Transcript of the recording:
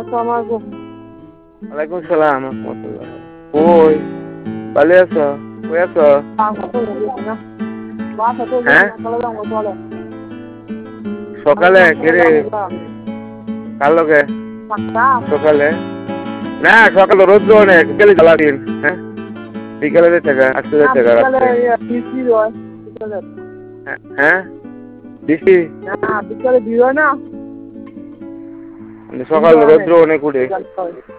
আসসালামাইকুম। ওয়ালাইকুম সালাম রহমতুল্লাহ। কই ভালো আছো? কই আছো? হ্যাঁ সকালে কেরে কার লগে সকালে না সকালে রোদ্র অনেক বিকেলে জ্বালা দিন। হ্যাঁ বিকেলে যেতে গা আজকে যেতে গা রাত্রে। হ্যাঁ বৃষ্টি বিকালে ভিড় হয় না। সকাল রোদ্র অনেক উঠে।